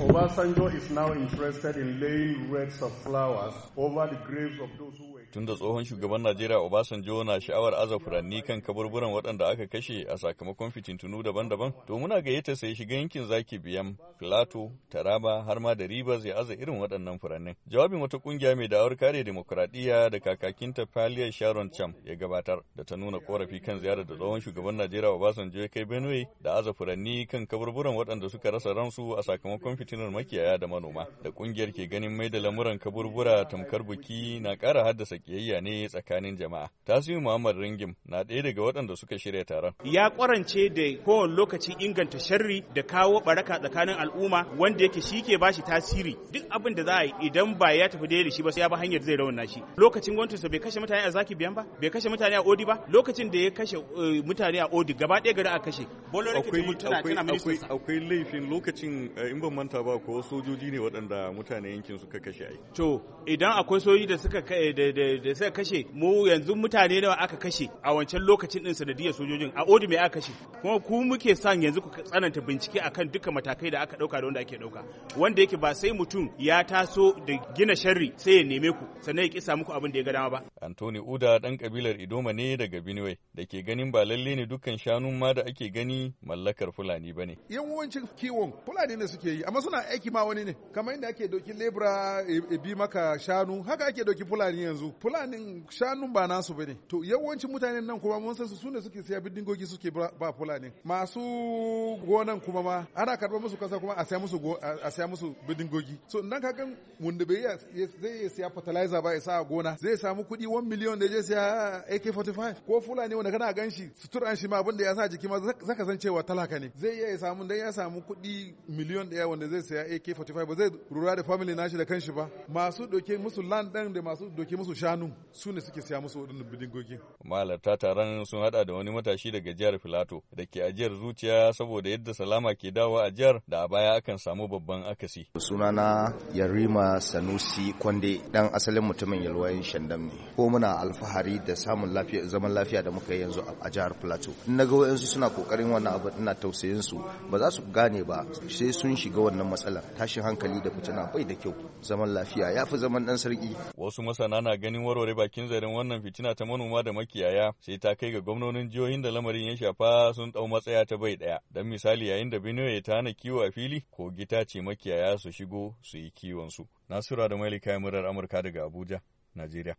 Obasanjo is now interested in laying wreaths of flowers over the graves of those who were. Tunda tsohon shugaban Najeriya Obasanjo na sha'awar aza furanni kan kaburburan waɗanda aka kashe a sakamakon fitintunu daban-daban, to muna gayyata sai shiga yankin Zaki Biam, Filato, Taraba har ma da Rivers ya aza irin waɗannan furannin. Jawabin wata kungiya mai da'awar kare demokuraɗiyya da kakakinta Pallier Sharon Cham ya gabatar da ta nuna korafi kan ziyarar da tsohon shugaban Najeriya Obasanjo ya kai Benue da aza furanni kan kaburburan waɗanda suka rasa ransu a sakamakon fitinar makiyaya da manoma. Da kungiyar ke ganin mai da lamuran kaburbura tamkar buki na ƙara haddasa kiyayya ne tsakanin jama'a. Tasiu Muhammad Ringim na ɗaya daga waɗanda suka shirya taron. Ya kwarance da kowane lokaci inganta sharri da kawo baraka tsakanin al'umma wanda yake shi ke bashi tasiri. Duk abin da za a yi idan ba ya tafi daidai da shi ba sai ya ba hanyar zai rauna shi. Lokacin gwamnatinsa bai kashe mutane a Zaki Biam ba, bai kashe mutane a Odi ba, lokacin da ya kashe mutane a Odi gaba ɗaya gari a kashe. Akwai laifin lokacin in ban manta ba ko sojoji ne waɗanda mutane yankin suka kashe ai. To idan akwai sojoji da suka kashe mu yanzu mutane nawa aka kashe a wancan lokacin din sanadiyar sojojin a Odi mai aka kashe, kuma ku muke son yanzu ku tsananta bincike akan dukkan matakai da aka dauka da wanda ake dauka, wanda yake ba sai mutum ya taso da gina sharri sai ya neme ku sannan ya kisa muku abin da ya ga dama ba. Anthony Uda dan kabilar Idoma ne daga Benue da ke ganin ba lalle ne dukkan shanun ma da ake gani mallakar Fulani bane. Yawancin kiwon Fulani ne suke yi amma suna aiki ma wani ne, kamar inda ake doki lebra bi maka shanu haka ake doki Fulani yanzu. Fulanin shanun ba nasu bane. To yawancin mutanen nan kuma mun san su ne suke siya bidingogi suke ba Fulani. Masu gonan kuma ma ana karɓar musu kasa kuma a siya musu bidingogi. So idan ka gan wanda bai zai siya fertilizer ba ya sa a gona zai samu kuɗi 1 million da ya siya AK-45 ko Fulani wanda kana gan shi suturan shi ma abin da ya sa jiki ma zaka san cewa talaka ne. Zai iya samu dan ya samu kuɗi miliyon ɗaya wanda zai siya AK-45 ba zai lura da family nashi da kanshi ba. Masu doke musu land ɗin da masu doke musu shanu su ne suke siya musu waɗannan bidingogi. Mahalarta taron sun hada da wani matashi daga jihar Filato da ke ajiyar zuciya saboda yadda salama ke dawo a jihar da a baya akan samu babban akasi. Sunana Yarima Sanusi Kwande dan asalin mutumin Yalwayin Shandam ne. Ko muna alfahari da samun zaman lafiya da muka yi yanzu a jihar Filato. In naga wayansu suna kokarin wannan abu ina tausayin su ba za su gane ba sai sun shiga wannan matsalar. Tashin hankali da fitina bai da kyau. Zaman lafiya ya fi zaman dan sarki. Wasu masana na ganin warware bakin zaren wannan fitina ta manoma da makiyaya sai ta kai ga gwamnonin jihohin da lamarin ya shafa sun dau matsaya ta bai daya. Dan misali yayin da Benue ta hana kiwo a fili, Kogi ta ce makiyaya su shigo su yi kiwon su. Nasura da Mailika murar Amurka daga Abuja, Najeriya.